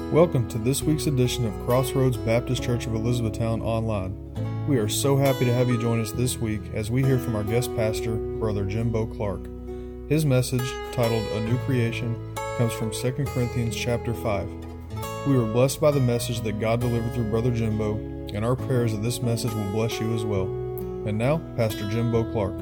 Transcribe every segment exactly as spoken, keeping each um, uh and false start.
Welcome to this week's edition of Crossroads Baptist Church of Elizabethtown Online. We are so happy to have you join us this week as we hear from our guest pastor, Brother Jimbo Clark. His message, titled A New Creation, comes from Second Corinthians chapter five. We were blessed by the message that God delivered through Brother Jimbo, and our prayers that this message will bless you as well. And now, Pastor Jimbo Clark.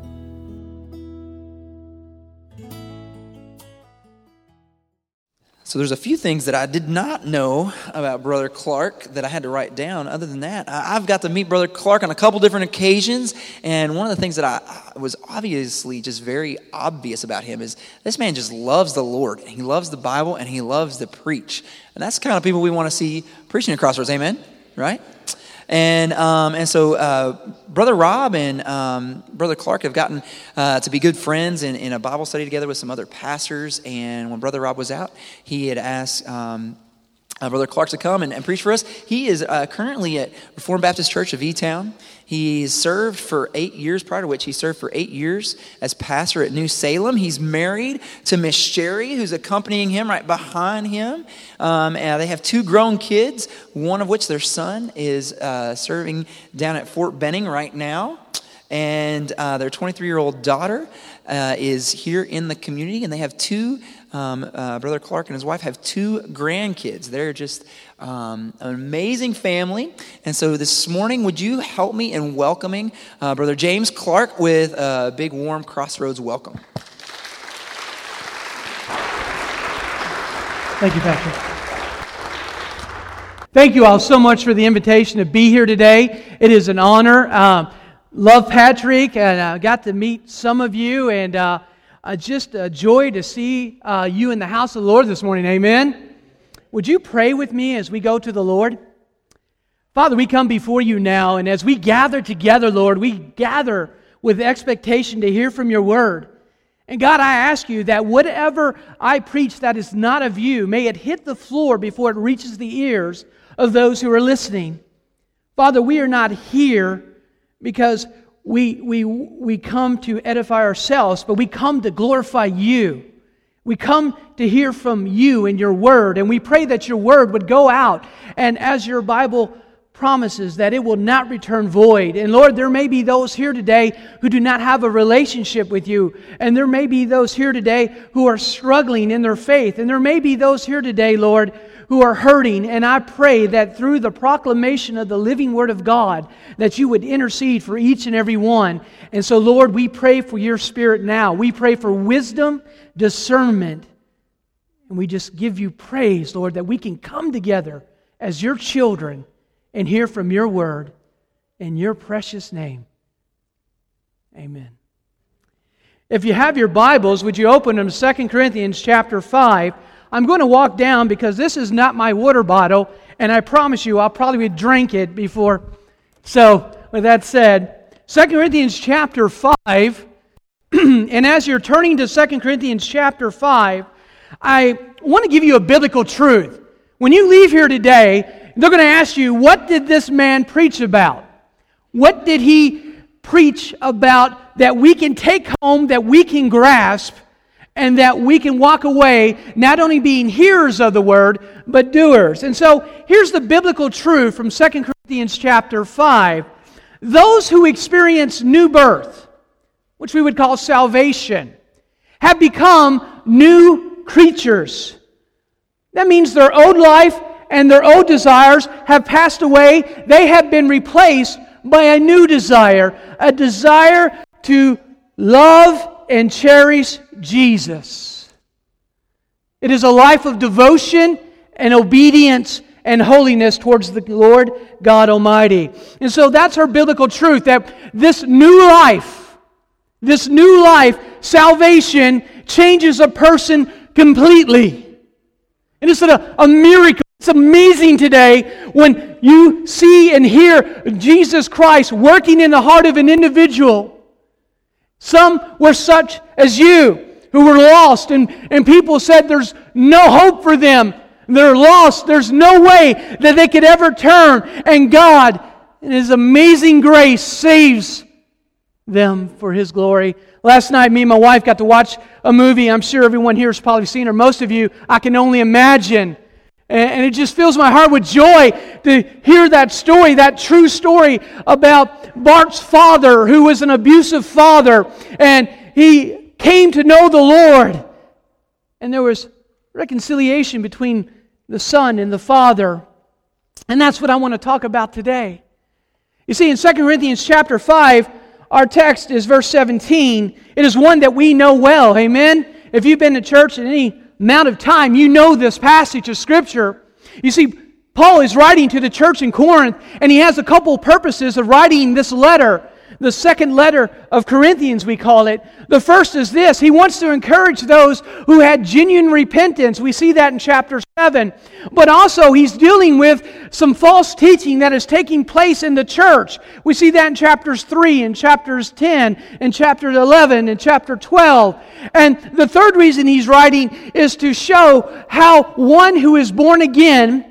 So there's a few things that I did not know about Brother Clark that I had to write down. Other than that, I've got to meet Brother Clark on a couple different occasions, and one of the things that I was obviously just very obvious about him is this man just loves the Lord, and he loves the Bible, and he loves to preach. And that's the kind of people we want to see preaching at Crossroads, amen? Right? And um, and so uh, Brother Rob and um, Brother Clark have gotten uh, to be good friends in, in a Bible study together with some other pastors. And when Brother Rob was out, he had asked um, uh, Brother Clark to come and, and preach for us. He is uh, currently at Reformed Baptist Church of E-Town. He served for eight years, prior to which he served for eight years as pastor at New Salem. He's married to Miss Sherry, who's accompanying him right behind him. Um, and they have two grown kids, one of which their son is uh, serving down at Fort Benning right now. And uh, their twenty-three-year-old daughter uh, is here in the community, and they have two, um, uh, Brother Clark and his wife have two grandkids. They're just um, an amazing family. And so this morning, would you help me in welcoming uh, Brother James Clark with a big, warm Crossroads welcome? Thank you, Pastor. Thank you all so much for the invitation to be here today. It is an honor. Um, Love Patrick, and I uh, got to meet some of you, and uh, uh, just a joy to see uh, you in the house of the Lord this morning. Amen. Would you pray with me as we go to the Lord? Father, we come before you now, and as we gather together, Lord, we gather with expectation to hear from your word. And God, I ask you that whatever I preach that is not of you, may it hit the floor before it reaches the ears of those who are listening. Father, we are not here because we we we come to edify ourselves, but we come to glorify you. We come to hear from you and your word, and we pray that your word would go out, and as your Bible promises, that it will not return void. And Lord, there may be those here today who do not have a relationship with you, and there may be those here today who are struggling in their faith, and there may be those here today, Lord, who are hurting, and I pray that through the proclamation of the living Word of God, that you would intercede for each and every one. And so, Lord, we pray for your Spirit now. We pray for wisdom, discernment, and we just give you praise, Lord, that we can come together as your children and hear from your Word in your precious name. Amen. If you have your Bibles, would you open them to Second Corinthians chapter five? I'm going to walk down because this is not my water bottle, and I promise you I'll probably drink it before. So, with that said, Second Corinthians chapter five, and as you're turning to Second Corinthians chapter five, I want to give you a biblical truth. When you leave here today, they're going to ask you, what did this man preach about? What did he preach about that we can take home, that we can grasp, and that we can walk away not only being hearers of the word, but doers? And so here's the biblical truth from Second Corinthians chapter five. Those who experience new birth, which we would call salvation, have become new creatures. That means their old life and their old desires have passed away. They have been replaced by a new desire, a desire to love and cherish Jesus. It is a life of devotion and obedience and holiness towards the Lord God Almighty. And so that's our biblical truth, that this new life, this new life, salvation, changes a person completely. And it's a, a miracle. It's amazing today when you see and hear Jesus Christ working in the heart of an individual. Some were such as you, who were lost, and, and people said there's no hope for them. They're lost. There's no way that they could ever turn. And God, in His amazing grace, saves them for His glory. Last night, me and my wife got to watch a movie. I'm sure everyone here has probably seen it, or most of you. I can only imagine. And it just fills my heart with joy to hear that story, that true story about Bart's father, who was an abusive father, and he came to know the Lord. And there was reconciliation between the son and the father. And that's what I want to talk about today. You see, in Second Corinthians chapter five, our text is verse seventeen. It is one that we know well, amen? If you've been to church at any amount of time, you know this passage of Scripture. You see, Paul is writing to the church in Corinth, and he has a couple purposes of writing this letter. The second letter of Corinthians, we call it. The first is this: he wants to encourage those who had genuine repentance. We see that in chapter seven. But also, he's dealing with some false teaching that is taking place in the church. We see that in chapters three, and chapters ten, and chapter eleven, and chapter twelve. And the third reason he's writing is to show how one who is born again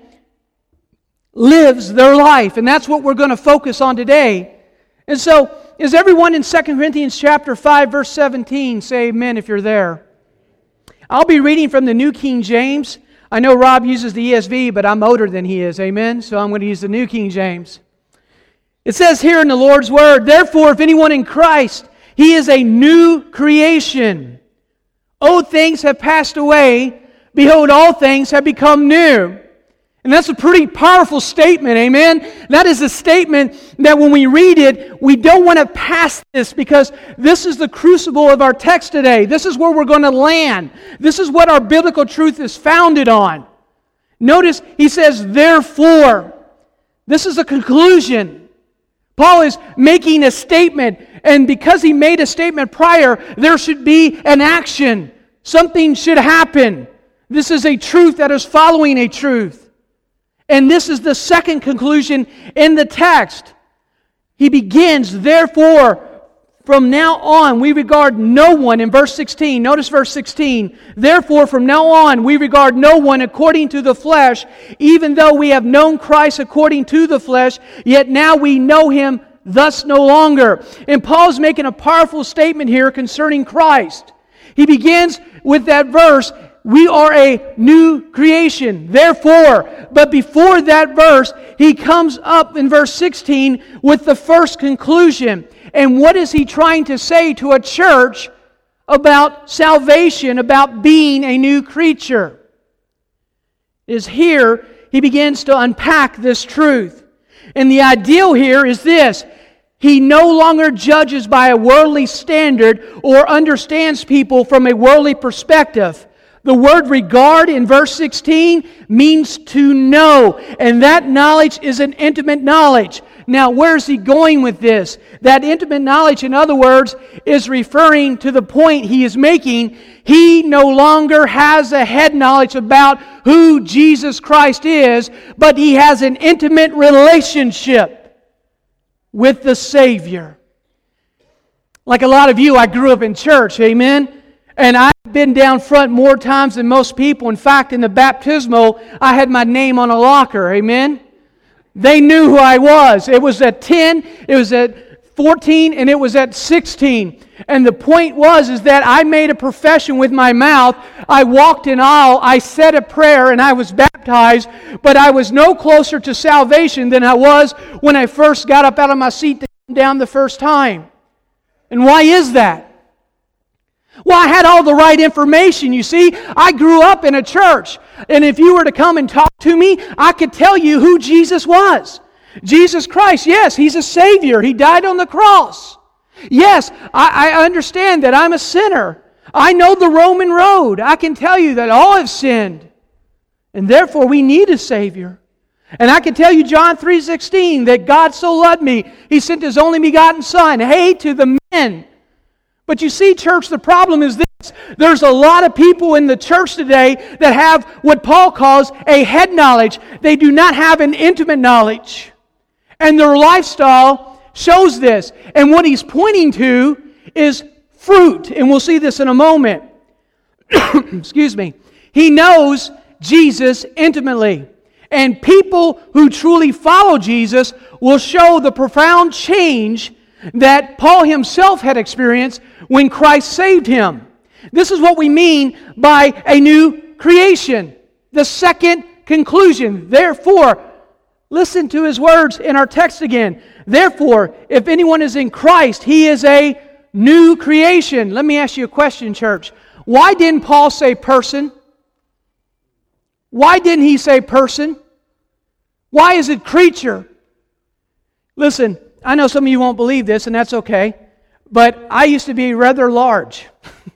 lives their life. And that's what we're going to focus on today. And so, is everyone in Second Corinthians chapter five, verse seventeen? Say amen if you're there. I'll be reading from the New King James. I know Rob uses the E S V, but I'm older than he is, amen? So I'm going to use the New King James. It says here in the Lord's Word, "Therefore, if anyone in Christ, he is a new creation. Old things have passed away. Behold, all things have become new." And that's a pretty powerful statement, amen? That is a statement that when we read it, we don't want to pass this, because this is the crucible of our text today. This is where we're going to land. This is what our biblical truth is founded on. Notice he says, "Therefore." This is a conclusion. Paul is making a statement, and because he made a statement prior, there should be an action. Something should happen. This is a truth that is following a truth. And this is the second conclusion in the text. He begins, "Therefore, from now on, we regard no one," in verse sixteen. Notice verse sixteen. "Therefore, from now on, we regard no one according to the flesh, even though we have known Christ according to the flesh, yet now we know Him thus no longer." And Paul's making a powerful statement here concerning Christ. He begins with that verse, "We are a new creation, therefore." But before that verse, he comes up in verse sixteen with the first conclusion. And what is he trying to say to a church about salvation, about being a new creature? Is here he begins to unpack this truth. And the ideal here is this: he no longer judges by a worldly standard or understands people from a worldly perspective. The word regard in verse sixteen means to know, and that knowledge is an intimate knowledge. Now, where is he going with this? That intimate knowledge, in other words, is referring to the point he is making. He no longer has a head knowledge about who Jesus Christ is, but he has an intimate relationship with the Savior. Like a lot of you, I grew up in church, amen? And I've been down front more times than most people. In fact, in the baptismal, I had my name on a locker. Amen? They knew who I was. It was at ten, it was at fourteen, and it was at sixteen. And the point was is that I made a profession with my mouth. I walked in aisle, I said a prayer, and I was baptized. But I was no closer to salvation than I was when I first got up out of my seat to come down the first time. And why is that? Well, I had all the right information, you see. I grew up in a church. And if you were to come and talk to me, I could tell you who Jesus was. Jesus Christ, yes, He's a Savior. He died on the cross. Yes, I, I understand that I'm a sinner. I know the Roman road. I can tell you that all have sinned. And therefore we need a Savior. And I can tell you John three sixteen, that God so loved me, He sent His only begotten Son. Hey, to the men. But you see, church, the problem is this. There's a lot of people in the church today that have what Paul calls a head knowledge. They do not have an intimate knowledge. And their lifestyle shows this. And what he's pointing to is fruit. And we'll see this in a moment. Excuse me. He knows Jesus intimately. And people who truly follow Jesus will show the profound change that Paul himself had experienced when Christ saved him. This is what we mean by a new creation. The second conclusion. Therefore, listen to his words in our text again. Therefore, if anyone is in Christ, he is a new creation. Let me ask you a question, church. Why didn't Paul say person? Why didn't he say person? Why is it creature? Listen, I know some of you won't believe this, and that's okay, but I used to be rather large.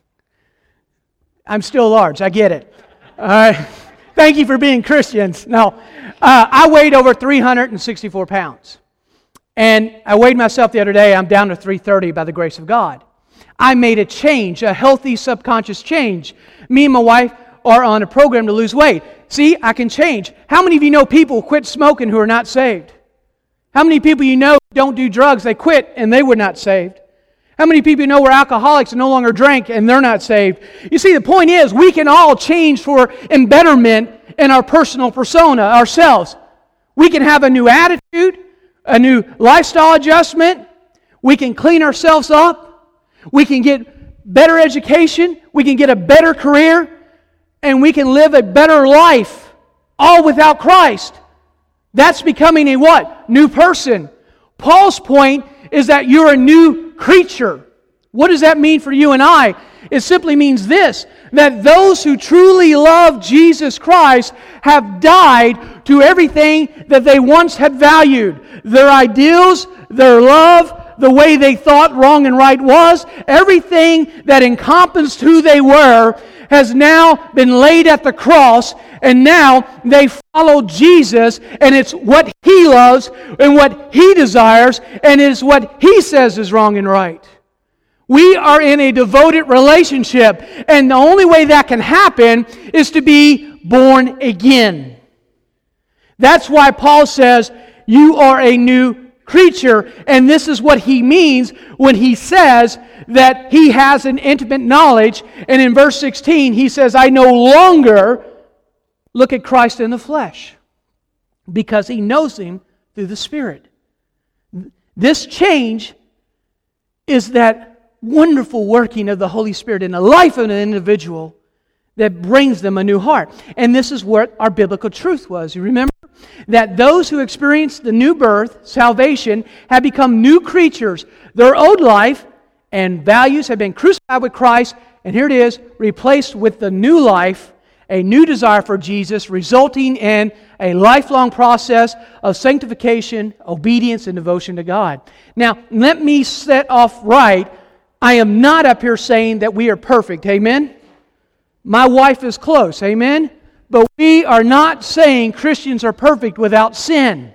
I'm still large, I get it. All right. Thank you for being Christians. No, uh, I weighed over three hundred sixty-four pounds. And I weighed myself the other day. I'm down to three thirty by the grace of God. I made a change, a healthy subconscious change. Me and my wife are on a program to lose weight. See, I can change. How many of you know people quit smoking who are not saved? How many people you know don't do drugs? They quit and they were not saved. How many people you know were alcoholics and no longer drink and they're not saved? You see, the point is we can all change for embetterment in our personal persona, ourselves. We can have a new attitude, a new lifestyle adjustment. We can clean ourselves up. We can get better education. We can get a better career. And we can live a better life, all without Christ. That's becoming a what? New person. Paul's point is that you're a new creature. What does that mean for you and I? It simply means this, that those who truly love Jesus Christ have died to everything that they once had valued. Their ideals, their love, the way they thought wrong and right was, everything that encompassed who they were has now been laid at the cross, and now they follow Jesus, and it's what He loves and what He desires, and it's what He says is wrong and right. We are in a devoted relationship, and the only way that can happen is to be born again. That's why Paul says, you are a new creature, and this is what he means when he says that he has an intimate knowledge. And in verse sixteen, he says, I no longer look at Christ in the flesh, because he knows Him through the Spirit. This change is that wonderful working of the Holy Spirit in the life of an individual that brings them a new heart. And this is what our biblical truth was. You remember that those who experience the new birth, salvation, have become new creatures. Their old life and values have been crucified with Christ, and here it is, replaced with the new life, a new desire for Jesus, resulting in a lifelong process of sanctification, obedience, and devotion to God. Now, let me set off right. I am not up here saying that we are perfect. Amen? My wife is close. Amen? But we are not saying Christians are perfect without sin.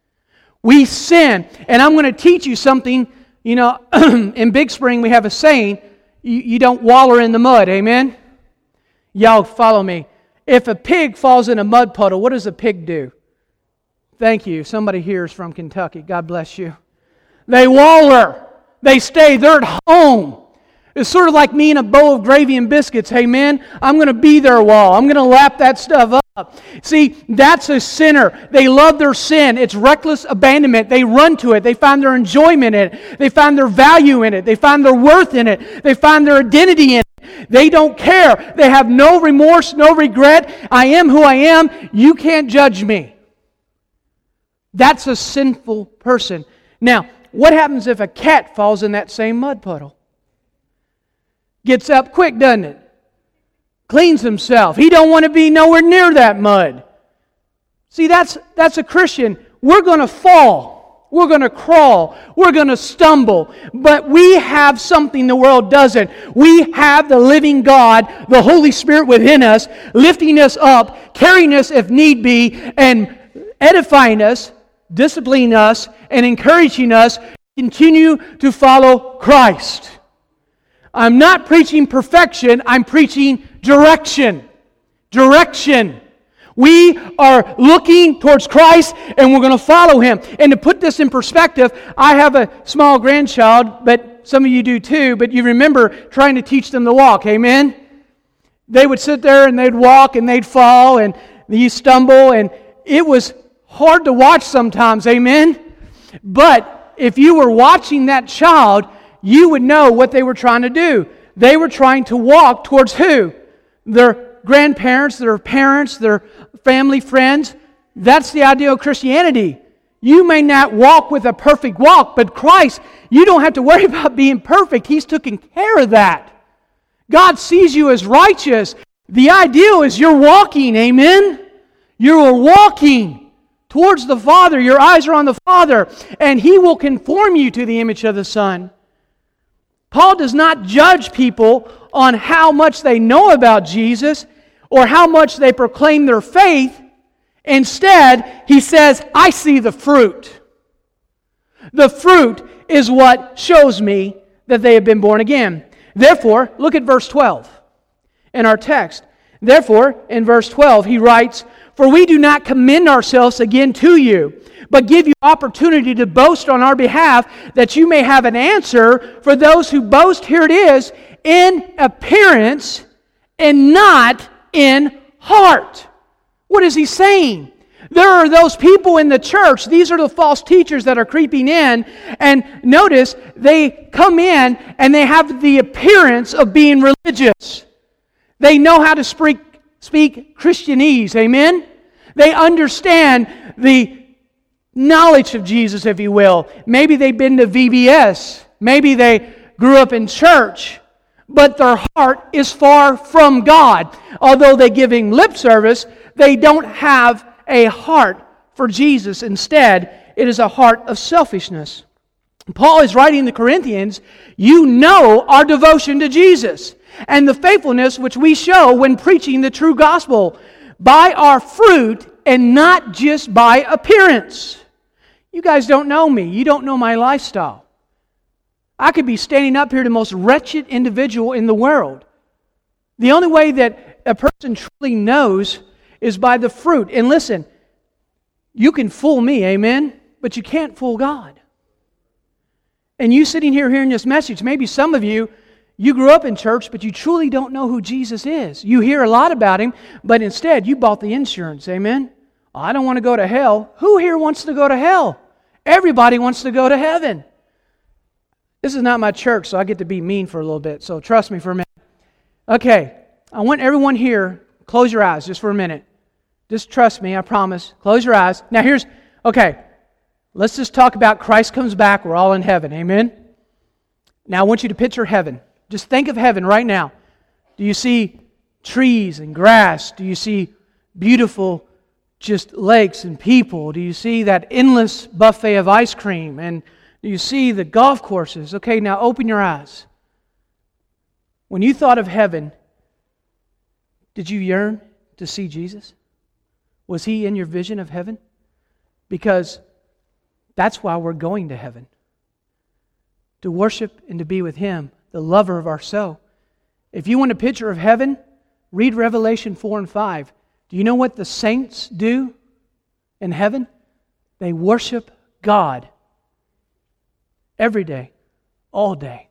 We sin. And I'm going to teach you something. You know, in Big Spring we have a saying, you, you don't waller in the mud. Amen? Y'all follow me. If a pig falls in a mud puddle, what does a pig do? Thank you. Somebody here is from Kentucky. God bless you. They waller. They stay. They're at home. It's sort of like me and a bowl of gravy and biscuits. Hey, man, I'm going to be there a while. I'm going to lap that stuff up. See, that's a sinner. They love their sin. It's reckless abandonment. They run to it. They find their enjoyment in it. They find their value in it. They find their worth in it. They find their identity in it. They don't care. They have no remorse, no regret. I am who I am. You can't judge me. That's a sinful person. Now, what happens if a cat falls in that same mud puddle? Gets up quick, doesn't it? Cleans himself. He don't want to be nowhere near that mud. See, that's that's a Christian. We're going to fall. We're going to crawl. We're going to stumble. But we have something the world doesn't. We have the living God, the Holy Spirit within us, lifting us up, carrying us if need be, and edifying us, disciplining us, and encouraging us to continue to follow Christ. I'm not preaching perfection, I'm preaching direction. Direction. We are looking towards Christ and we're going to follow Him. And to put this in perspective, I have a small grandchild, but some of you do too, but you remember trying to teach them to walk, amen? They would sit there and they'd walk and they'd fall and you stumble, and it was hard to watch sometimes, amen? But if you were watching that child, you would know what they were trying to do. They were trying to walk towards who? their grandparents, their parents, their family, friends. That's the ideal of Christianity. You may not walk with a perfect walk, but Christ, you don't have to worry about being perfect. He's taken care of that. God sees you as righteous. The ideal is you're walking, amen? You are walking towards the Father. Your eyes are on the Father, and He will conform you to the image of the Son. Paul does not judge people on how much they know about Jesus or how much they proclaim their faith. Instead, he says, I see the fruit. The fruit is what shows me that they have been born again. Therefore, look at verse twelve in our text. Therefore, in verse twelve, he writes, For we do not commend ourselves again to you, but give you opportunity to boast on our behalf, that you may have an answer for those who boast, here it is, in appearance and not in heart. What is he saying? There are those people in the church, these are the false teachers that are creeping in, and notice, they come in and they have the appearance of being religious. They know how to speak, speak Christianese, amen? They understand the knowledge of Jesus, if you will. Maybe they've been to V B S. Maybe they grew up in church. But their heart is far from God. Although they give Him lip service, they don't have a heart for Jesus. Instead, it is a heart of selfishness. Paul is writing to the Corinthians, you know our devotion to Jesus and the faithfulness which we show when preaching the true gospel by our fruit and not just by appearance. You guys don't know me. You don't know my lifestyle. I could be standing up here the most wretched individual in the world. The only way that a person truly knows is by the fruit. And listen, you can fool me, amen, but you can't fool God. And you sitting here hearing this message, maybe some of you, you grew up in church, but you truly don't know who Jesus is. You hear a lot about Him, but instead you bought the insurance, amen? I don't want to go to hell. Who here wants to go to hell? Everybody wants to go to heaven. This is not my church, so I get to be mean for a little bit, so trust me for a minute. Okay, I want everyone here, close your eyes just for a minute. Just trust me, I promise. Close your eyes. Now here's, okay, let's just talk about Christ comes back, we're all in heaven, amen? Now I want you to picture heaven. Just think of heaven right now. Do you see trees and grass? Do you see beautiful just lakes and people? Do you see that endless buffet of ice cream? And do you see the golf courses? Okay, now open your eyes. When you thought of heaven, did you yearn to see Jesus? Was He in your vision of heaven? Because that's why we're going to heaven. To worship and to be with Him, the lover of our soul. If you want a picture of heaven, read Revelation four and five. Do you know what the saints do in heaven? They worship God every day, all day.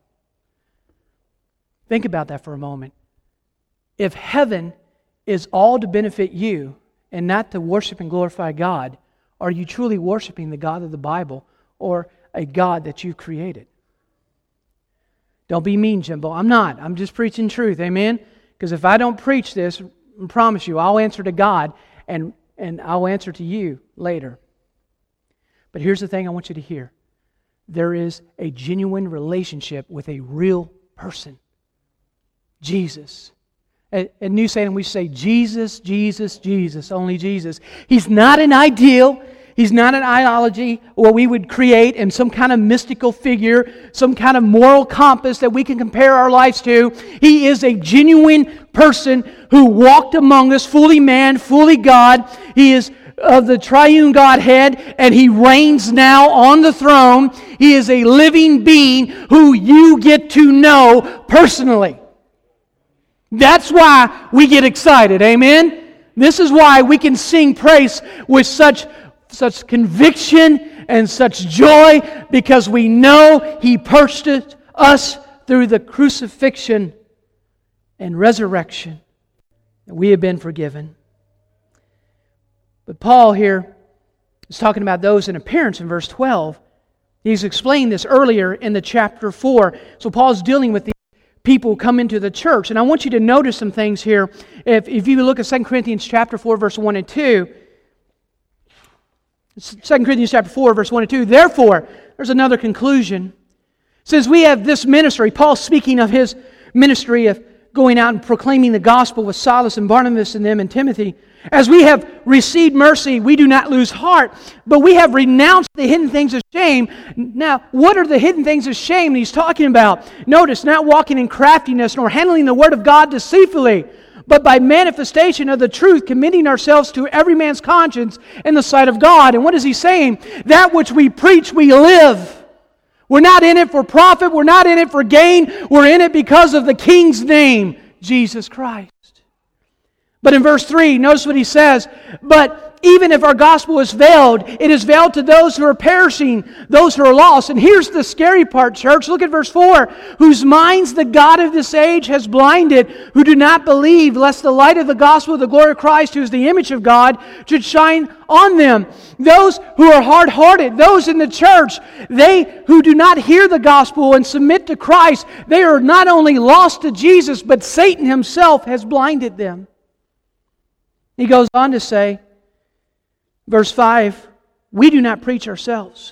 Think about that for a moment. If heaven is all to benefit you and not to worship and glorify God, are you truly worshiping the God of the Bible or a God that you've created? Don't be mean, Jimbo. I'm not. I'm just preaching truth, amen? Because if I don't preach this, I promise you, I'll answer to God and, and I'll answer to you later. But here's the thing I want you to hear. There is a genuine relationship with a real person. Jesus. At, at New Salem, we say, Jesus, Jesus, Jesus, only Jesus. He's not an ideal. He's not an ideology or we would create in some kind of mystical figure, some kind of moral compass that we can compare our lives to. He is a genuine person who walked among us, fully man, fully God. He is of the triune Godhead, and He reigns now on the throne. He is a living being who you get to know personally. That's why we get excited, amen? This is why we can sing praise with such, such conviction and such joy, because we know He purchased us through the crucifixion and resurrection. We have been forgiven. But Paul here is talking about those in appearance in verse twelve. He's explained this earlier in the chapter four. So Paul's dealing with these people come into the church. And I want you to notice some things here. If, if you look at Second Corinthians chapter four, verse one and two, Second Corinthians chapter four, verse one and two, therefore, there's another conclusion. It says, we have this ministry, Paul speaking of his ministry of going out and proclaiming the gospel with Silas and Barnabas and them and Timothy. As we have received mercy, we do not lose heart, but we have renounced the hidden things of shame. Now, what are the hidden things of shame that he's talking about? Notice, not walking in craftiness, nor handling the word of God deceitfully, but by manifestation of the truth, committing ourselves to every man's conscience in the sight of God. And what is he saying? That which we preach, we live. We're not in it for profit. We're not in it for gain. We're in it because of the King's name, Jesus Christ. But in verse three, notice what he says, but even if our gospel is veiled, it is veiled to those who are perishing, those who are lost. And here's the scary part, church. Look at verse four. Whose minds the God of this age has blinded, who do not believe, lest the light of the gospel of the glory of Christ, who is the image of God, should shine on them. Those who are hard-hearted, those in the church, they who do not hear the gospel and submit to Christ, they are not only lost to Jesus, but Satan himself has blinded them. He goes on to say, verse five, we do not preach ourselves,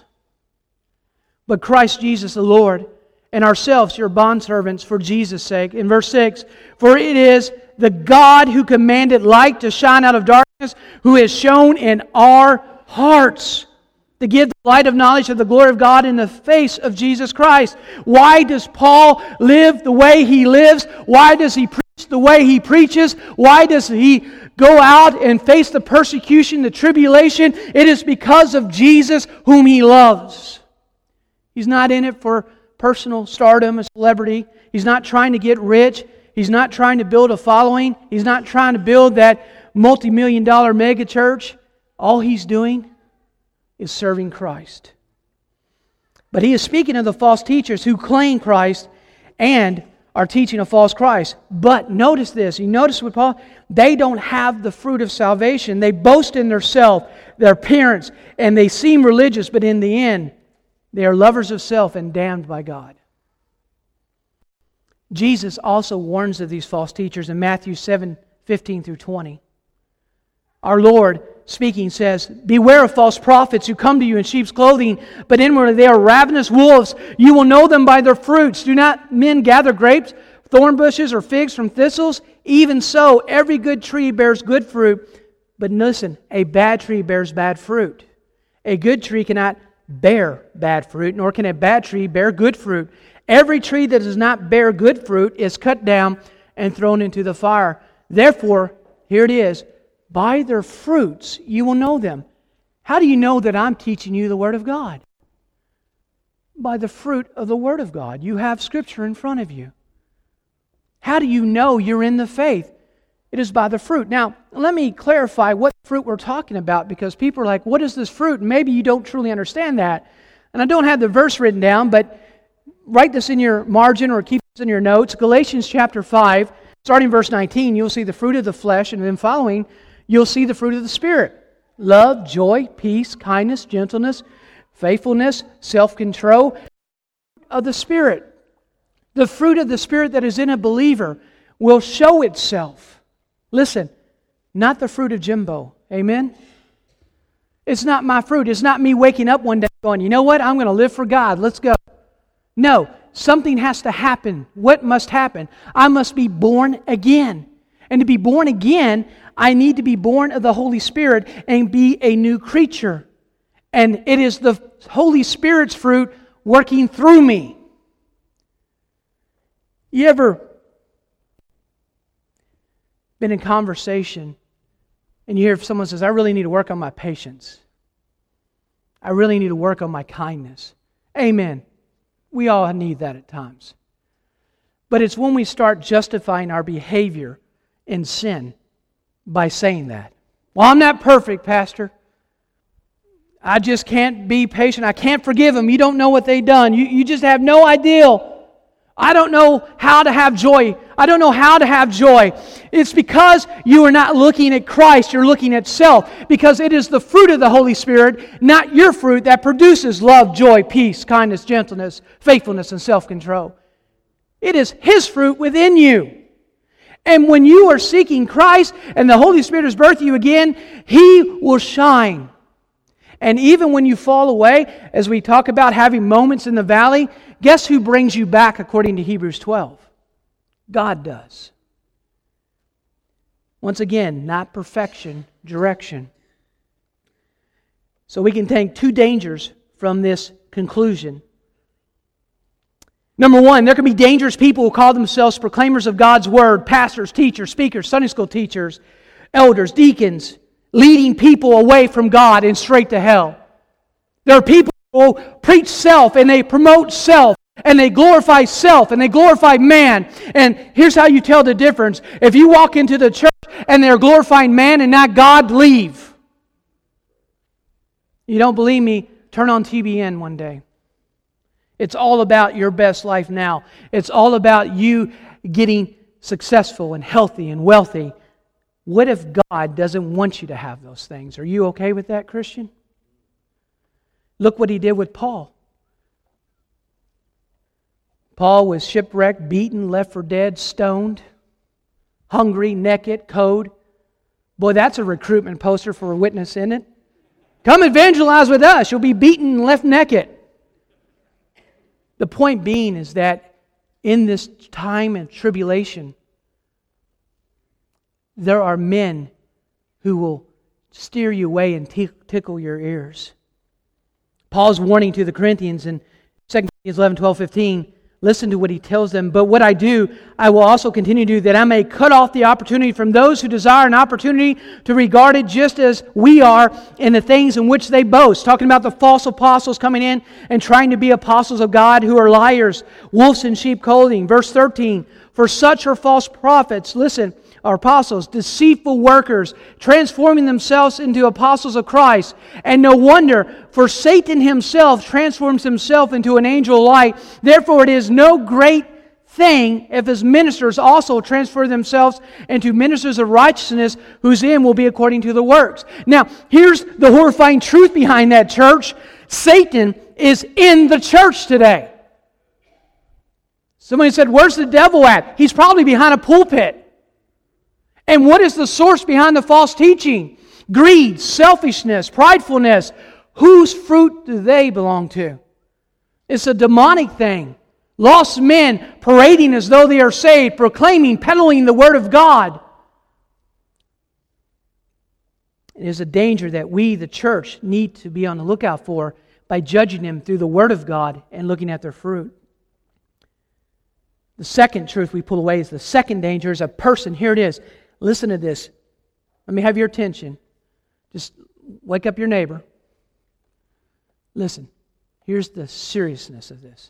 but Christ Jesus the Lord, and ourselves your bondservants for Jesus' sake. In verse six, for it is the God who commanded light to shine out of darkness, who has shown in our hearts to give the light of knowledge of the glory of God in the face of Jesus Christ. Why does Paul live the way he lives? Why does he preach the way he preaches? Why does he go out and face the persecution, the tribulation? It is because of Jesus whom he loves. He's not in it for personal stardom, a celebrity. He's not trying to get rich. He's not trying to build a following. He's not trying to build that multi-million dollar mega church. All he's doing is serving Christ. But he is speaking of the false teachers who claim Christ and are teaching a false Christ. But notice this. You notice what Paul... They don't have the fruit of salvation. They boast in their self, their appearance, and they seem religious, but in the end, they are lovers of self and damned by God. Jesus also warns of these false teachers in Matthew seven, fifteen through twenty. Our Lord, speaking, says, beware of false prophets who come to you in sheep's clothing, but inwardly they are ravenous wolves. You will know them by their fruits. Do not men gather grapes, thorn bushes, or figs from thistles? Even so, every good tree bears good fruit. But listen, a bad tree bears bad fruit. A good tree cannot bear bad fruit, nor can a bad tree bear good fruit. Every tree that does not bear good fruit is cut down and thrown into the fire. Therefore, here it is, by their fruits you will know them. How do you know that I'm teaching you the Word of God? By the fruit of the Word of God. You have Scripture in front of you. How do you know you're in the faith? It is by the fruit. Now, let me clarify what fruit we're talking about, because people are like, what is this fruit? And maybe you don't truly understand that. And I don't have the verse written down, but write this in your margin or keep this in your notes. Galatians chapter five, starting verse nineteen, you'll see the fruit of the flesh, and then following, you'll see the fruit of the Spirit. Love, joy, peace, kindness, gentleness, faithfulness, self-control. Of the Spirit. The fruit of the Spirit that is in a believer will show itself. Listen, not the fruit of Jimbo. Amen? It's not my fruit. It's not me waking up one day going, you know what? I'm going to live for God. Let's go. No, something has to happen. What must happen? I must be born again. And to be born again, I need to be born of the Holy Spirit and be a new creature. And it is the Holy Spirit's fruit working through me. You ever been in conversation and you hear if someone says, I really need to work on my patience. I really need to work on my kindness. Amen. We all need that at times. But it's when we start justifying our behavior in sin by saying that. Well, I'm not perfect, Pastor. I just can't be patient. I can't forgive them. You don't know what they've done. You, you just have no idea. I don't know how to have joy. I don't know how to have joy. It's because you are not looking at Christ. You're looking at self. Because it is the fruit of the Holy Spirit, not your fruit, that produces love, joy, peace, kindness, gentleness, faithfulness, and self-control. It is His fruit within you. And when you are seeking Christ and the Holy Spirit has birthed you again, He will shine. And even when you fall away, as we talk about having moments in the valley, guess who brings you back according to Hebrews twelve? God does. Once again, not perfection, direction. So we can take two dangers from this conclusion. Number one, there can be dangerous people who call themselves proclaimers of God's Word, pastors, teachers, speakers, Sunday school teachers, elders, deacons, leading people away from God and straight to hell. There are people who preach self and they promote self and they glorify self and they glorify man. And here's how you tell the difference. If you walk into the church and they're glorifying man and not God, leave. You don't believe me? Turn on T B N one day. It's all about your best life now. It's all about you getting successful and healthy and wealthy. What if God doesn't want you to have those things? Are you okay with that, Christian? Look what He did with Paul. Paul was shipwrecked, beaten, left for dead, stoned, hungry, naked, cold. Boy, that's a recruitment poster for a witness, isn't it? Come evangelize with us. You'll be beaten and left naked. The point being is that in this time of tribulation, there are men who will steer you away and tickle your ears. Paul's warning to the Corinthians in Second Corinthians eleven, twelve, fifteen, listen to what he tells them. But what I do, I will also continue to do, that I may cut off the opportunity from those who desire an opportunity to regard it just as we are in the things in which they boast. Talking about the false apostles coming in and trying to be apostles of God who are liars, wolves in sheep clothing. Verse thirteen, for such are false prophets, listen, are apostles, deceitful workers, transforming themselves into apostles of Christ. And no wonder, for Satan himself transforms himself into an angel of light. Therefore it is no great thing if his ministers also transfer themselves into ministers of righteousness, whose end will be according to the works. Now, here's the horrifying truth behind that, church. Satan is in the church today. Somebody said, where's the devil at? He's probably behind a pulpit. And what is the source behind the false teaching? Greed, selfishness, pridefulness. Whose fruit do they belong to? It's a demonic thing. Lost men parading as though they are saved, proclaiming, peddling the Word of God. It is a danger that we, the church, need to be on the lookout for by judging them through the Word of God and looking at their fruit. The second truth we pull away is the second danger is a person. Here it is. Listen to this. Let me have your attention. Just wake up your neighbor. Listen. Here's the seriousness of this.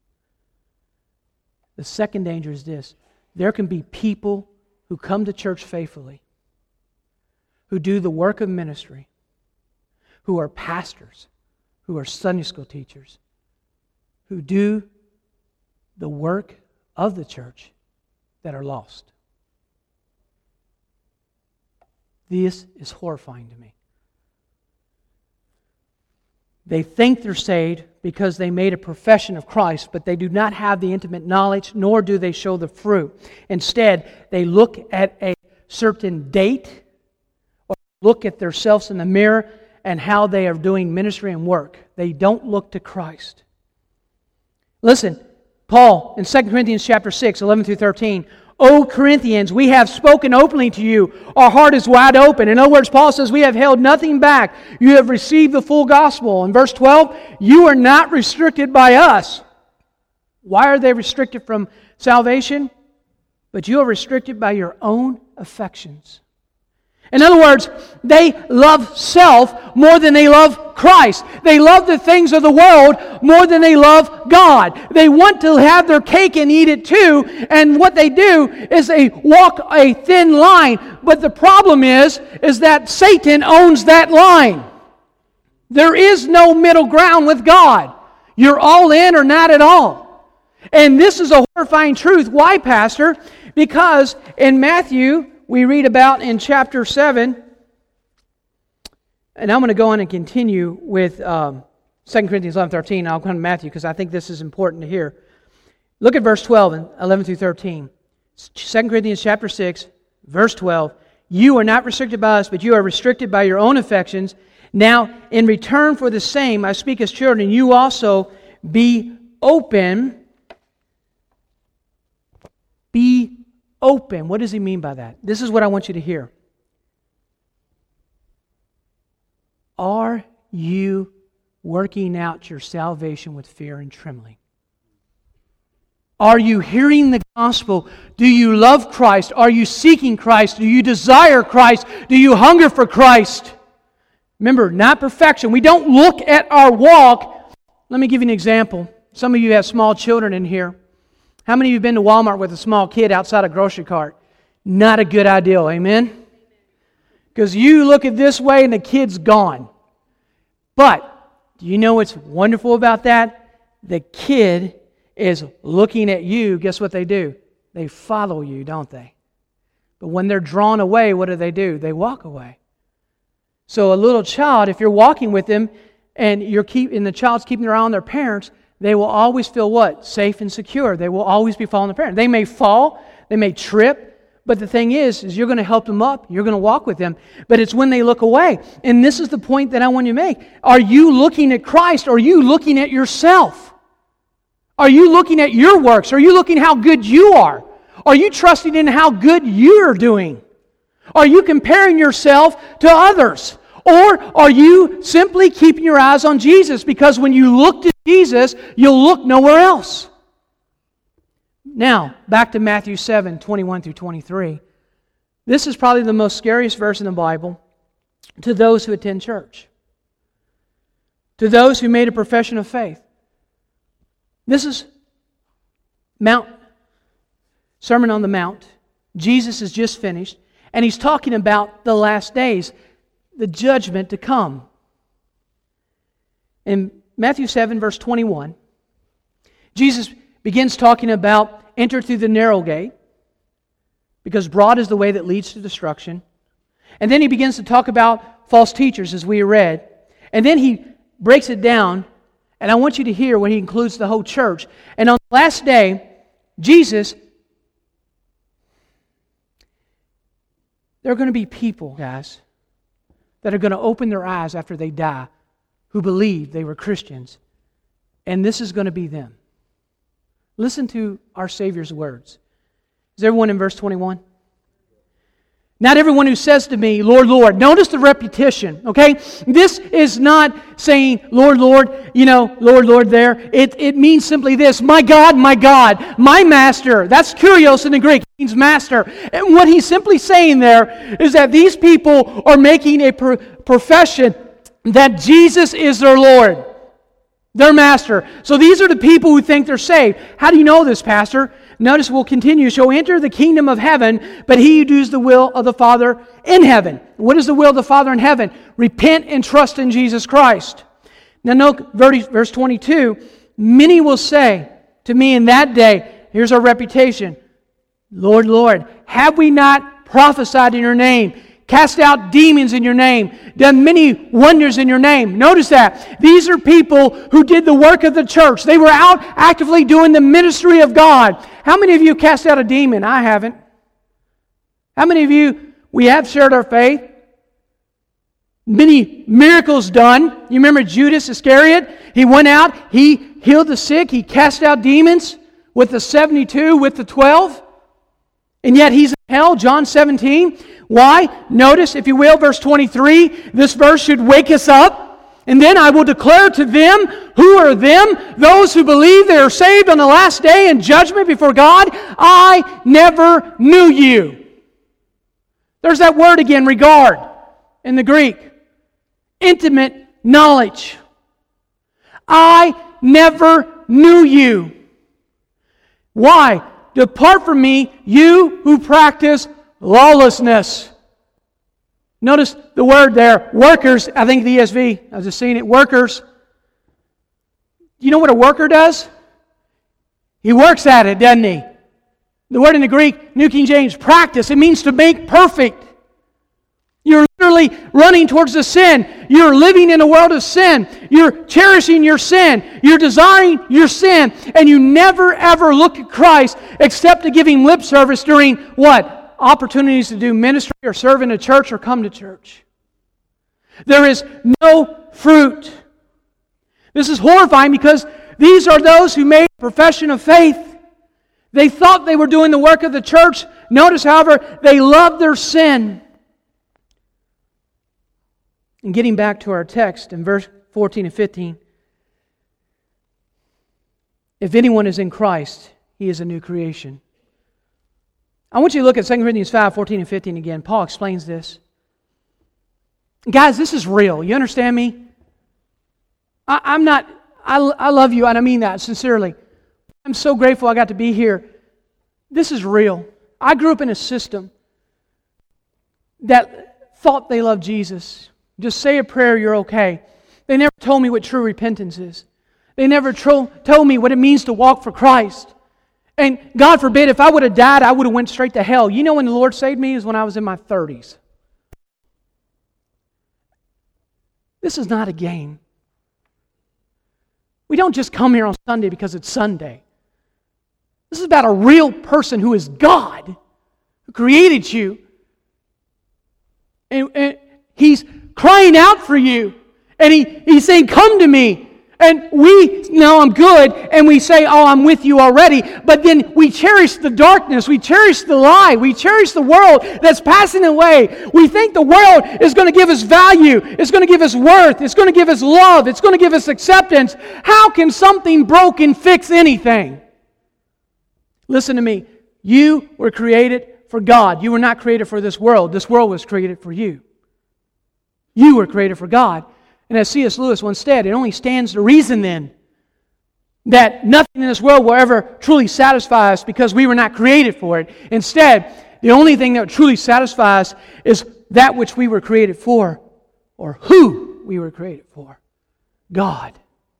The second danger is this. There can be people who come to church faithfully, who do the work of ministry, who are pastors, who are Sunday school teachers, who do the work of the church that are lost. This is horrifying to me. They think they're saved because they made a profession of Christ, but they do not have the intimate knowledge, nor do they show the fruit. Instead, they look at a certain date, or look at themselves in the mirror and how they are doing ministry and work. They don't look to Christ. Listen, Paul in Second Corinthians chapter six, eleven through thirteen, O Corinthians, we have spoken openly to you. Our heart is wide open. In other words, Paul says, we have held nothing back. You have received the full gospel. In verse twelve, you are not restricted by us. Why are they restricted from salvation? But you are restricted by your own affections. In other words, they love self more than they love Christ. They love the things of the world more than they love God. They want to have their cake and eat it too, and what they do is they walk a thin line. But the problem is, is that Satan owns that line. There is no middle ground with God. You're all in or not at all. And this is a horrifying truth. Why, Pastor? Because in Matthew, we read about in chapter seven, and I'm going to go on and continue with um, Second Corinthians eleven thirteen. I'll come to Matthew because I think this is important to hear. Look at verse twelve and eleven through thirteen. Second Corinthians chapter six, verse twelve. You are not restricted by us, but you are restricted by your own affections. Now, in return for the same, I speak as children, you also be open. Be open. What does he mean by that? This is what I want you to hear. Are you working out your salvation with fear and trembling? Are you hearing the gospel? Do you love Christ? Are you seeking Christ? Do you desire Christ? Do you hunger for Christ? Remember, not perfection. We don't look at our walk. Let me give you an example. Some of you have small children in here. How many of you have been to Walmart with a small kid outside a grocery cart? Not a good idea, amen? Because you look at this way and the kid's gone. But, do you know what's wonderful about that? The kid is looking at you. Guess what they do? They follow you, don't they? But when they're drawn away, what do they do? They walk away. So a little child, if you're walking with them and you're keep and the child's keeping their eye on their parents, they will always feel what? Safe and secure. They will always be following their parents. They may fall, they may trip, but the thing is, is you're going to help them up. You're going to walk with them. But it's when they look away. And this is the point that I want you to make. Are you looking at Christ or are you looking at yourself? Are you looking at your works? Are you looking at how good you are? Are you trusting in how good you're doing? Are you comparing yourself to others? Or are you simply keeping your eyes on Jesus? Because when you look to Jesus, you'll look nowhere else. Now, back to Matthew seven, twenty-one through twenty-three. This is probably the most scariest verse in the Bible to those who attend church. To those who made a profession of faith. This is Mount Sermon on the Mount. Jesus has just finished, and He's talking about the last days, the judgment to come. In Matthew seven, verse twenty-one, Jesus begins talking about enter through the narrow gate, because broad is the way that leads to destruction. And then He begins to talk about false teachers, as we read. And then He breaks it down, and I want you to hear when He includes the whole church. And on the last day, Jesus, there are going to be people, guys, that are going to open their eyes after they die who believed they were Christians. And this is going to be them. Listen to our Savior's words. Is everyone in verse twenty-one? Not everyone who says to me, Lord, Lord. Notice the repetition, okay? This is not saying, Lord, Lord, you know, Lord, Lord there. It, it means simply this, my God, my God, my Master. That's kurios in the Greek. It means master. And what He's simply saying there is that these people are making a pro- profession that Jesus is their Lord, their Master. So these are the people who think they're saved. How do you know this, Pastor? Notice we'll continue. Shall enter the kingdom of heaven, but he who does the will of the Father in heaven. What is the will of the Father in heaven? Repent and trust in Jesus Christ. Now note verse twenty-two. Many will say to me in that day, here's our reputation, Lord, Lord, have we not prophesied in your name? Cast out demons in your name, done many wonders in your name. Notice that. These are people who did the work of the church. They were out actively doing the ministry of God. How many of you cast out a demon? I haven't. How many of you, we have shared our faith? Many miracles done. You remember Judas Iscariot? He went out, he healed the sick, he cast out demons with the seventy-two, with the twelve. And yet he's in hell, John seventeen. Why? Notice, if you will, verse twenty-three. This verse should wake us up. And then I will declare to them, who are them? Those who believe they are saved on the last day in judgment before God. I never knew you. There's that word again, regard, in the Greek. Intimate knowledge. I never knew you. Why? Depart from me, you who practice lawlessness. Notice the word there, workers. I think the E S V, I was just seeing it, workers. You know what a worker does? He works at it, doesn't he? The word in the Greek, New King James, practice. It means to make perfect. You're literally sincerely running towards the sin. You're living in a world of sin. You're cherishing your sin. You're desiring your sin. And you never ever look at Christ except to give Him lip service during what? Opportunities to do ministry or serve in a church or come to church. There is no fruit. This is horrifying because these are those who made a profession of faith. They thought they were doing the work of the church. Notice, however, they loved their sin. And getting back to our text in verse fourteen and fifteen. If anyone is in Christ, he is a new creation. I want you to look at Second Corinthians five, fourteen and fifteen again. Paul explains this. Guys, this is real. You understand me? I, I'm not, I, I love you and I mean that sincerely. I'm so grateful I got to be here. This is real. I grew up in a system that thought they loved Jesus. Just say a prayer, you're okay. They never told me what true repentance is. They never tro- told me what it means to walk for Christ. And God forbid, if I would have died, I would have went straight to hell. You know when the Lord saved me is when I was in my thirties. This is not a game. We don't just come here on Sunday because it's Sunday. This is about a real person who is God, who created you. And, and He's crying out for you. And he, He's saying, come to me. And we know I'm good, and we say, oh, I'm with you already. But then we cherish the darkness. We cherish the lie. We cherish the world that's passing away. We think the world is going to give us value. It's going to give us worth. It's going to give us love. It's going to give us acceptance. How can something broken fix anything? Listen to me. You were created for God. You were not created for this world. This world was created for you. You were created for God. And as C S Lewis once said, it only stands to reason then that nothing in this world will ever truly satisfy us because we were not created for it. Instead, the only thing that truly satisfies us is that which we were created for, or who we were created for, God.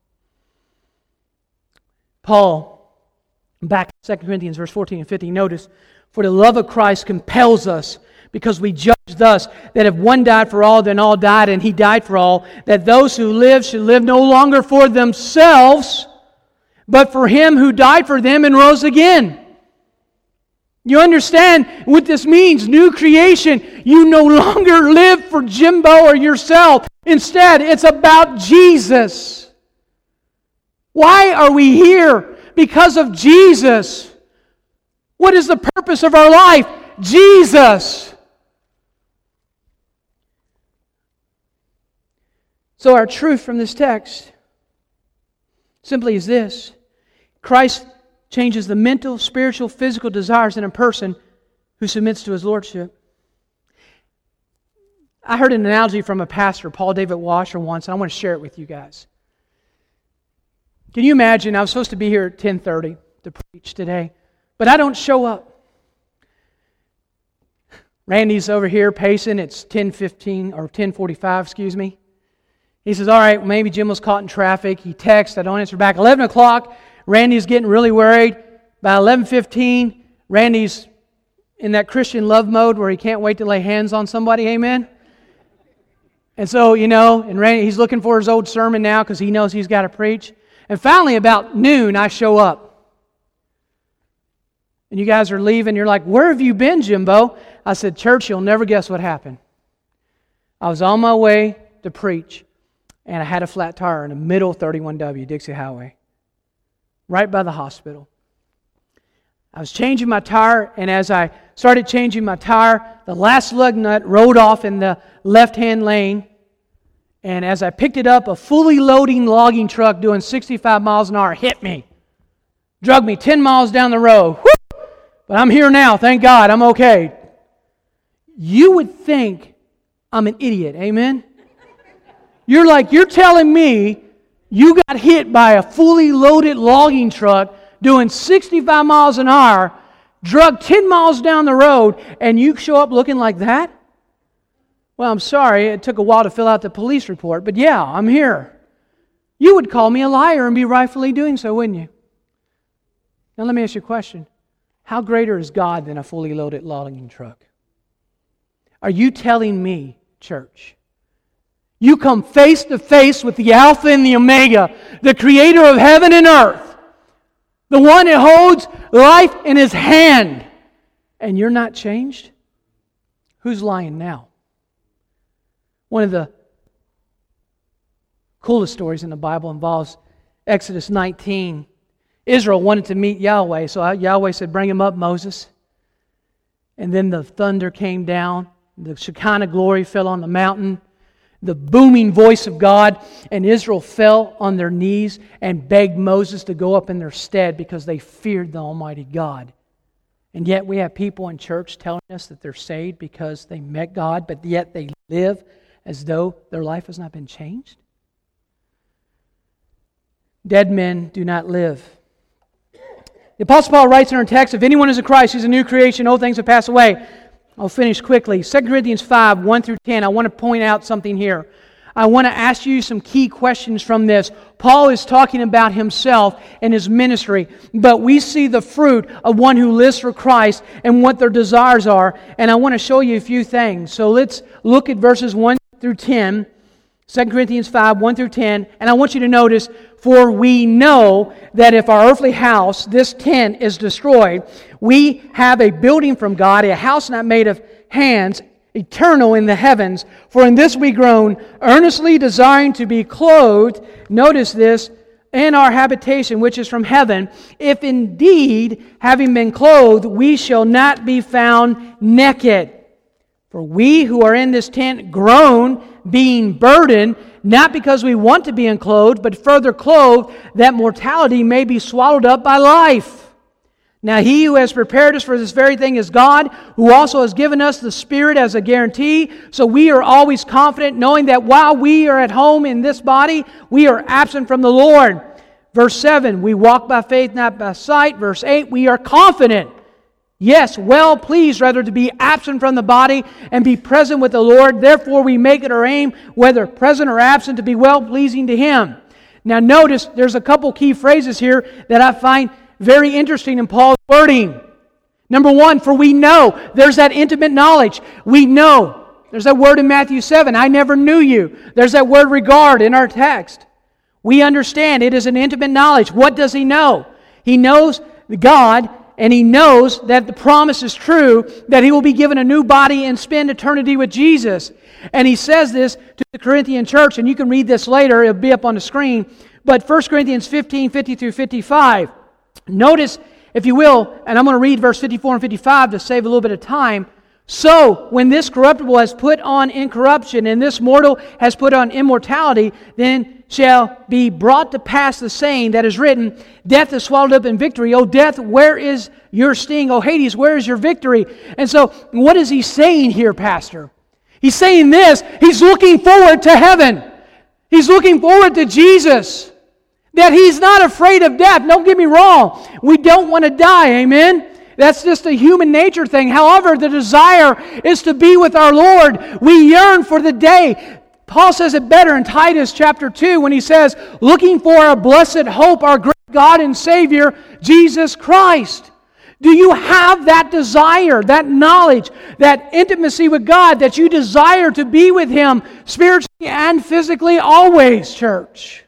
Paul, back in Second Corinthians verse fourteen and fifteen, notice, for the love of Christ compels us, because we judge thus, that if one died for all, then all died, and He died for all, that those who live should live no longer for themselves, but for Him who died for them and rose again. You understand what this means? New creation. You no longer live for Jimbo or yourself. Instead, it's about Jesus. Why are we here? Because of Jesus. What is the purpose of our life? Jesus. So our truth from this text simply is this. Christ changes the mental, spiritual, physical desires in a person who submits to His Lordship. I heard an analogy from a pastor, Paul David Washer, once, and I want to share it with you guys. Can you imagine, I was supposed to be here at ten thirty to preach today, but I don't show up. Randy's over here pacing, it's ten fifteen, or ten forty-five, excuse me. He says, all right, maybe Jim was caught in traffic. He texts, I don't answer back. eleven o'clock, Randy's getting really worried. By eleven fifteen, Randy's in that Christian love mode where he can't wait to lay hands on somebody, amen? And so, you know, and Randy, he's looking for his old sermon now because he knows he's got to preach. And finally, about noon, I show up. And you guys are leaving. You're like, where have you been, Jimbo? I said, church, you'll never guess what happened. I was on my way to preach. And I had a flat tire in the middle of thirty-one W, Dixie Highway, right by the hospital. I was changing my tire, and as I started changing my tire, the last lug nut rolled off in the left-hand lane. And as I picked it up, a fully loading logging truck doing sixty-five miles an hour hit me. Drug me ten miles down the road. Woo! But I'm here now, thank God, I'm okay. You would think I'm an idiot, amen? You're like, you're telling me you got hit by a fully loaded logging truck doing sixty-five miles an hour, drugged ten miles down the road, and you show up looking like that? Well, I'm sorry, it took a while to fill out the police report, but yeah, I'm here. You would call me a liar and be rightfully doing so, wouldn't you? Now let me ask you a question. How greater is God than a fully loaded logging truck? Are you telling me church. You come face to face with the Alpha and the Omega, the Creator of heaven and earth, the one that holds life in His hand, and you're not changed? Who's lying now? One of the coolest stories in the Bible involves Exodus nineteen. Israel wanted to meet Yahweh, so Yahweh said, "Bring him up, Moses." And then the thunder came down, the Shekinah glory fell on the mountain, the booming voice of God, and Israel fell on their knees and begged Moses to go up in their stead because they feared the Almighty God. And yet we have people in church telling us that they're saved because they met God, but yet they live as though their life has not been changed. Dead men do not live. The Apostle Paul writes in our text, if anyone is in Christ, he's a new creation, old things have passed away. I'll finish quickly. Second Corinthians five, one through ten. I want to point out something here. I want to ask you some key questions from this. Paul is talking about himself and his ministry, but we see the fruit of one who lives for Christ and what their desires are, and I want to show you a few things. So let's look at verses one through ten, Second Corinthians five, one through ten, and I want you to notice, for we know that if our earthly house, this tent, is destroyed, we have a building from God, a house not made of hands, eternal in the heavens. For in this we groan, earnestly desiring to be clothed, notice this, in our habitation which is from heaven, if indeed, having been clothed, we shall not be found naked. For we who are in this tent groan, being burdened, not because we want to be unclothed, but further clothed, that mortality may be swallowed up by life. Now He who has prepared us for this very thing is God, who also has given us the Spirit as a guarantee. So we are always confident, knowing that while we are at home in this body, we are absent from the Lord. Verse seven, we walk by faith, not by sight. Verse eight, we are confident. Yes, well pleased rather to be absent from the body and be present with the Lord. Therefore we make it our aim, whether present or absent, to be well pleasing to Him. Now notice there's a couple key phrases here that I find very interesting in Paul's wording. Number one, for we know. There's that intimate knowledge. We know. There's that word in Matthew seven, I never knew you. There's that word regard in our text. We understand it is an intimate knowledge. What does he know? He knows God, and he knows that the promise is true, that he will be given a new body and spend eternity with Jesus. And he says this to the Corinthian church, and you can read this later, it'll be up on the screen. But First Corinthians fifteen, fifty through fifty-five. Notice, if you will, and I'm going to read verse fifty-four and fifty-five to save a little bit of time. So, when this corruptible has put on incorruption, and this mortal has put on immortality, then shall be brought to pass the saying that is written, death is swallowed up in victory. O death, where is your sting? O Hades, where is your victory? And so, what is he saying here, Pastor? He's saying this, he's looking forward to heaven. He's looking forward to Jesus. That he's not afraid of death. Don't get me wrong. We don't want to die, amen? That's just a human nature thing. However, the desire is to be with our Lord. We yearn for the day. Paul says it better in Titus chapter two when he says, looking for a blessed hope, our great God and Savior, Jesus Christ. Do you have that desire, that knowledge, that intimacy with God, that you desire to be with Him spiritually and physically always, church?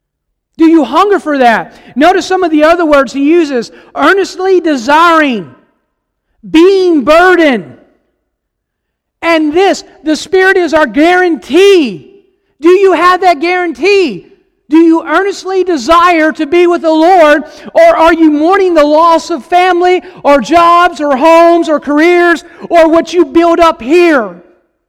Do you hunger for that? Notice some of the other words he uses. Earnestly desiring, being burdened. And this, the Spirit is our guarantee. Do you have that guarantee? Do you earnestly desire to be with the Lord? Or are you mourning the loss of family or jobs or homes or careers or what you build up here?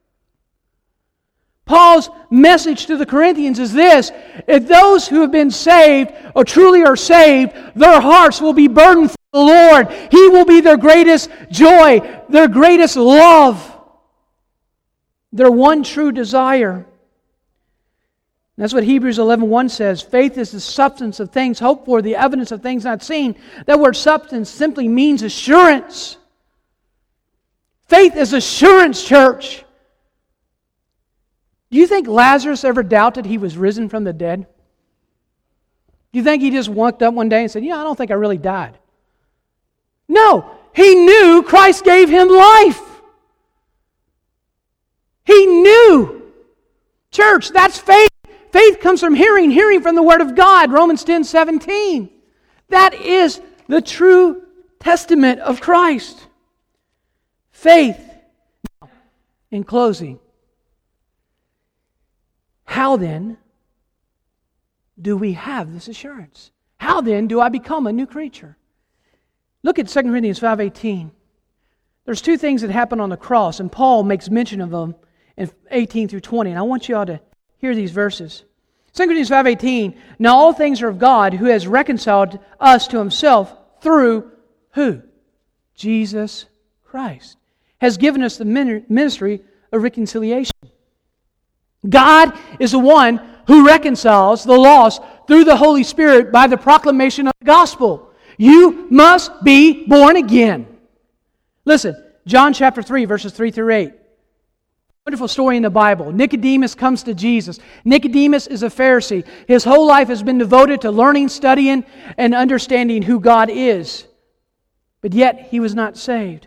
Paul's message to the Corinthians is this: if those who have been saved or truly are saved, their hearts will be burdened for the Lord. He will be their greatest joy, their greatest love, their one true desire. That's what Hebrews eleven one says. Faith is the substance of things hoped for, the evidence of things not seen. That word substance simply means assurance. Faith is assurance, church. Do you think Lazarus ever doubted he was risen from the dead? Do you think he just walked up one day and said, yeah, I don't think I really died? No, he knew Christ gave him life. He knew Church, that's faith. Faith comes from hearing, hearing from the Word of God, Romans ten seventeen. That is the true testament of Christ. Faith. In closing, how then do we have this assurance? How then do I become a new creature? Look at Second Corinthians five eighteen. There's two things that happen on the cross, and Paul makes mention of them in eighteen through twenty. And I want you all to hear these verses. Second Corinthians five eighteen. Now all things are of God, who has reconciled us to Himself through who? Jesus Christ. Has given us the ministry of reconciliation. God is the one who reconciles the lost through the Holy Spirit by the proclamation of the gospel. You must be born again. Listen, John chapter three, verses three through eight. Wonderful story in the Bible. Nicodemus comes to Jesus. Nicodemus is a Pharisee. His whole life has been devoted to learning, studying, and understanding who God is. But yet, he was not saved.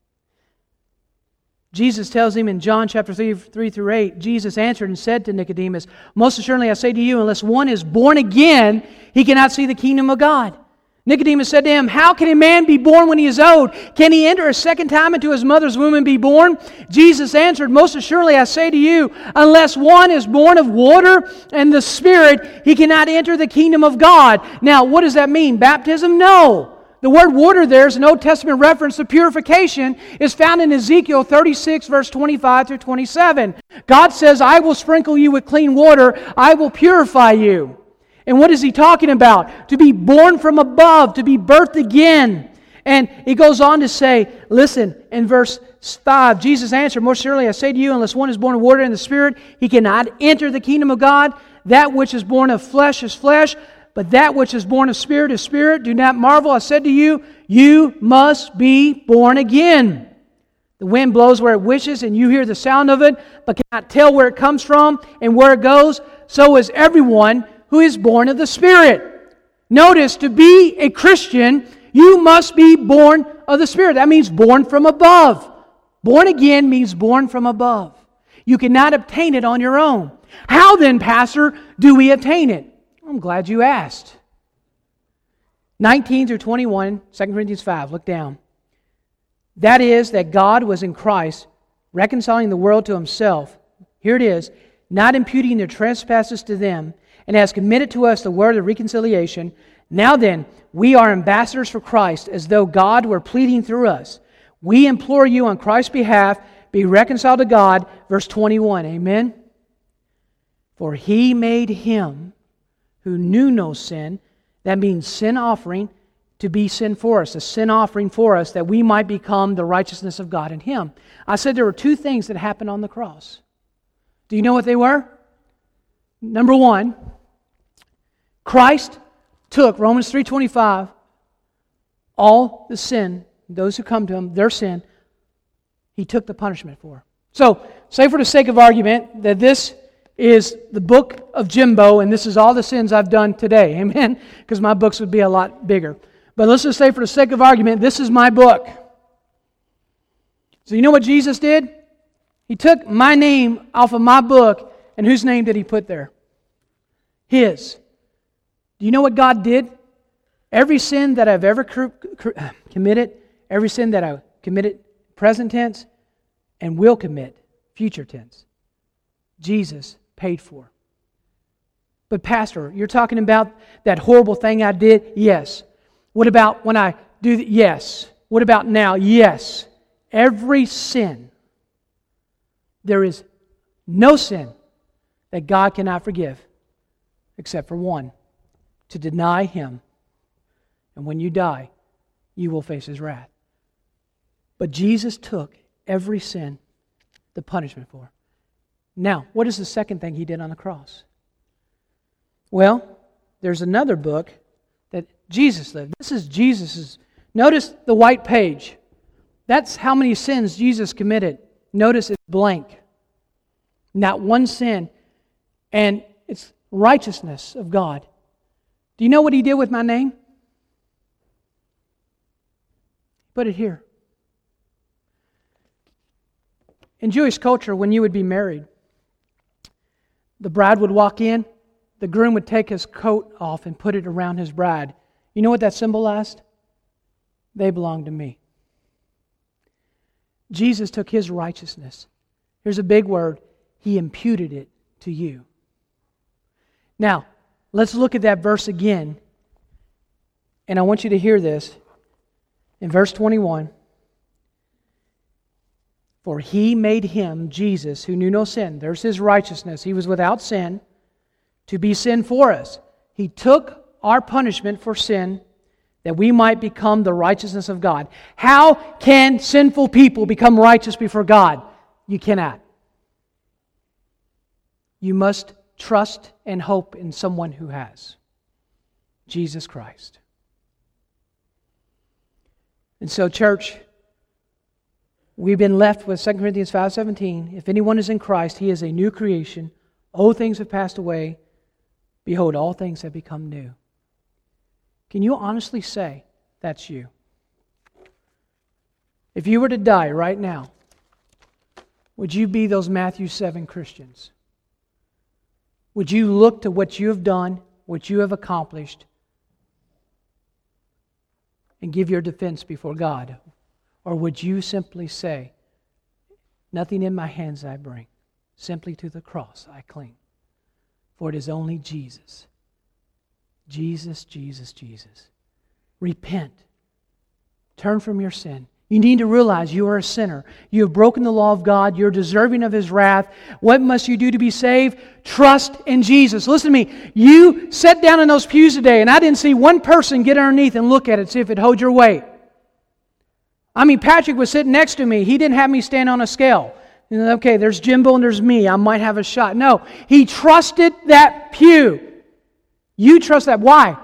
Jesus tells him in John chapter three, three through eight, Jesus answered and said to Nicodemus, most assuredly I say to you, unless one is born again, he cannot see the kingdom of God. Nicodemus said to him, how can a man be born when he is old? Can he enter a second time into his mother's womb and be born? Jesus answered, most assuredly I say to you, unless one is born of water and the Spirit, he cannot enter the kingdom of God. Now, what does that mean? Baptism? No. The word water there is an Old Testament reference to purification. Is found in Ezekiel thirty-six, verse twenty-five through twenty-seven. God says, I will sprinkle you with clean water. I will purify you. And what is He talking about? To be born from above, to be birthed again. And He goes on to say, listen, in verse five, Jesus answered, most surely I say to you, unless one is born of water and the Spirit, he cannot enter the kingdom of God. That which is born of flesh is flesh, but that which is born of Spirit is spirit. Do not marvel, I said to you, you must be born again. The wind blows where it wishes, and you hear the sound of it, but cannot tell where it comes from and where it goes. So is everyone who is born of the Spirit. Notice, to be a Christian, you must be born of the Spirit. That means born from above. Born again means born from above. You cannot obtain it on your own. How then, Pastor, do we obtain it? I'm glad you asked. nineteen through twenty-one, Second Corinthians five, look down. That is, that God was in Christ, reconciling the world to Himself. Here it is, not imputing their trespasses to them, and has committed to us the word of reconciliation. Now then, we are ambassadors for Christ, as though God were pleading through us. We implore you on Christ's behalf, be reconciled to God. Verse twenty-one, amen? For He made Him who knew no sin, that means sin offering, to be sin for us, a sin offering for us, that we might become the righteousness of God in Him. I said there were two things that happened on the cross. Do you know what they were? Number one, Christ took, Romans three twenty-five, all the sin, those who come to Him, their sin, He took the punishment for. So, say for the sake of argument that this is the book of Jimbo, and this is all the sins I've done today. Amen? Because my books would be a lot bigger. But let's just say for the sake of argument, this is my book. So you know what Jesus did? He took my name off of my book, and whose name did He put there? His. Do you know what God did? Every sin that I've ever cr- cr- committed, every sin that I committed, present tense, and will commit, future tense, Jesus paid for. But Pastor, you're talking about that horrible thing I did? Yes. What about when I do that? Yes. What about now? Yes. Every sin. There is no sin that God cannot forgive except for one, to deny Him. And when you die, you will face His wrath. But Jesus took every sin, the punishment for. Now, what is the second thing He did on the cross? Well, there's another book that Jesus lived. This is Jesus's. Notice the white page. That's how many sins Jesus committed. Notice it's blank. Not one sin. And it's righteousness of God. Do you know what He did with my name? Put it here. In Jewish culture, when you would be married, the bride would walk in, the groom would take his coat off and put it around his bride. You know what that symbolized? They belong to me. Jesus took His righteousness. Here's a big word. He imputed it to you. Now, let's look at that verse again. And I want you to hear this. In verse twenty-one, for He made Him, Jesus, who knew no sin. There's His righteousness. He was without sin, to be sin for us. He took our punishment for sin, that we might become the righteousness of God. How can sinful people become righteous before God? You cannot. You must trust and hope in someone who has. Jesus Christ. And so, church, we've been left with Second Corinthians five seventeen. If anyone is in Christ, he is a new creation. Old things have passed away. Behold, all things have become new. Can you honestly say that's you? If you were to die right now, would you be those Matthew seven Christians? Would you look to what you have done, what you have accomplished, and give your defense before God? Or would you simply say, nothing in my hands I bring, simply to the cross I cling, for it is only Jesus. Jesus, Jesus, Jesus. Repent. Turn from your sin. You need to realize you are a sinner. You have broken the law of God. You're deserving of His wrath. What must you do to be saved? Trust in Jesus. Listen to me. You sat down in those pews today, and I didn't see one person get underneath and look at it, see if it holds your weight. I mean, Patrick was sitting next to me. He didn't have me stand on a scale. You know, okay, there's Jimbo and there's me. I might have a shot. No, he trusted that pew. You trust that. Why?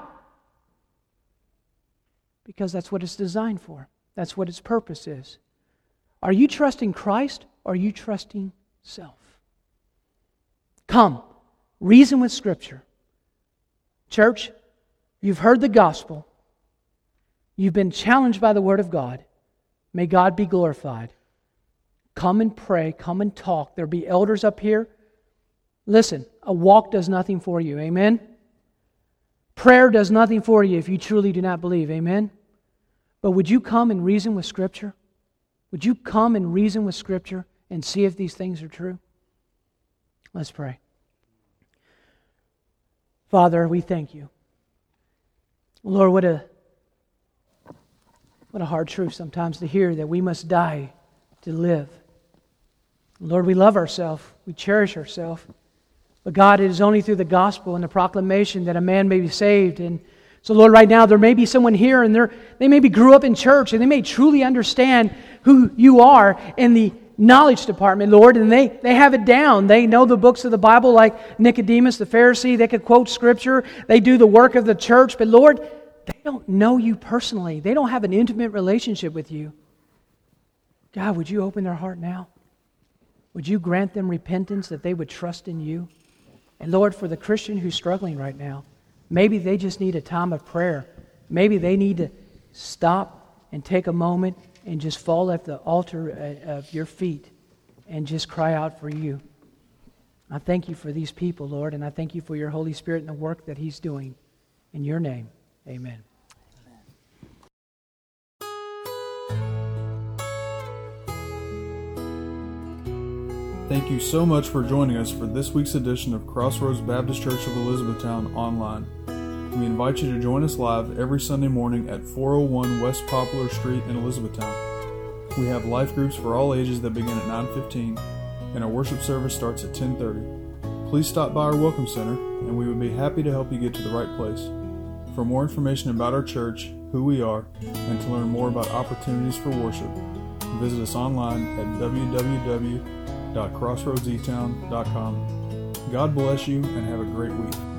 Because that's what it's designed for. That's what its purpose is. Are you trusting Christ or are you trusting self? Come, reason with Scripture. Church, you've heard the gospel. You've been challenged by the Word of God. May God be glorified. Come and pray. Come and talk. There'll be elders up here. Listen, a walk does nothing for you. Amen? Prayer does nothing for you if you truly do not believe. Amen? But would you come and reason with Scripture? Would you come and reason with Scripture and see if these things are true? Let's pray. Father, we thank You. Lord, what a what a hard truth sometimes to hear, that we must die to live. Lord, we love ourselves. We cherish ourselves. But God, it is only through the gospel and the proclamation that a man may be saved. And so, Lord, right now there may be someone here and they're, they maybe grew up in church and they may truly understand who You are in the knowledge department, Lord, and they, they have it down. They know the books of the Bible like Nicodemus, the Pharisee. They could quote Scripture. They do the work of the church. But, Lord, they don't know You personally. They don't have an intimate relationship with You. God, would You open their heart now? Would You grant them repentance that they would trust in You? And Lord, for the Christian who's struggling right now, maybe they just need a time of prayer. Maybe they need to stop and take a moment and just fall at the altar of Your feet and just cry out for You. I thank You for these people, Lord, and I thank You for Your Holy Spirit and the work that He's doing. In Your name, amen. Thank you so much for joining us for this week's edition of Crossroads Baptist Church of Elizabethtown online. We invite you to join us live every Sunday morning at four oh one West Poplar Street in Elizabethtown. We have life groups for all ages that begin at nine fifteen, and our worship service starts at ten thirty. Please stop by our Welcome Center, and we would be happy to help you get to the right place. For more information about our church, who we are, and to learn more about opportunities for worship, visit us online at w w w dot crossroads e town dot com. God bless you and have a great week.